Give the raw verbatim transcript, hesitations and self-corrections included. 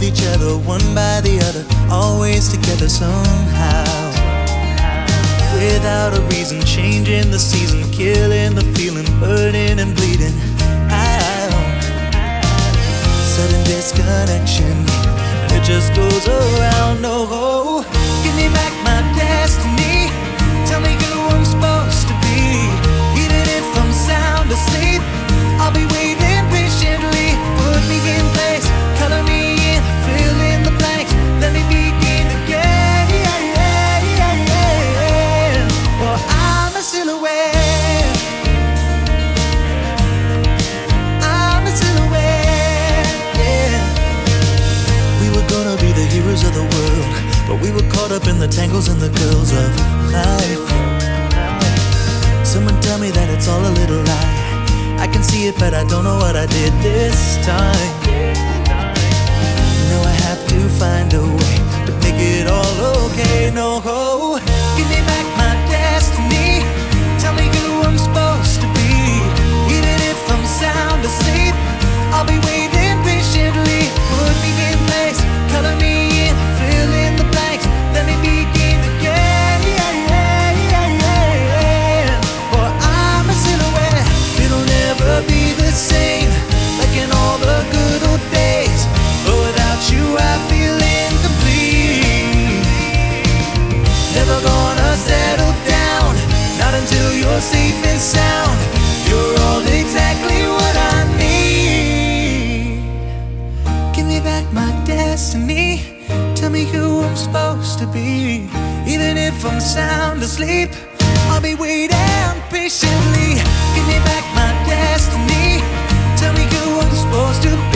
with each other, one by the other, always together somehow. Without a reason, changing the season, killing the feeling, burning and bleeding out. Sudden disconnection, it just goes around. No, oh, give me back my destiny. Tell me who I'm supposed to be. Even if I'm sound asleep, I'll be waiting patiently. Put me in place, color me in, fill in the blanks. Let me begin again. Well, I'm a silhouette. I'm a silhouette, yeah. We were gonna be the heroes of the world, but we were caught up in the tangles and the curls of life. Someone tell me that it's all a little lie. I can see it, but I don't know what I did this time. No, I have to find a way to make it all okay. No, oh, give me back my destiny. Tell me who I'm supposed to be. Even if I'm sound asleep, I'll be waiting patiently. Put me in place, color me in, fill in the blanks. Let me begin again. Yeah, yeah, yeah, yeah. For I'm a silhouette. It'll never be the same, like in all the good old days. But without you I feel incomplete. Never gonna settle down, not until you're safe and sound. You're all exactly what I need. Give me back my destiny. Tell me who I'm supposed to be. Even if I'm sound asleep, I'll be waiting patiently. Give me back my destiny. Tell me who I'm supposed to be.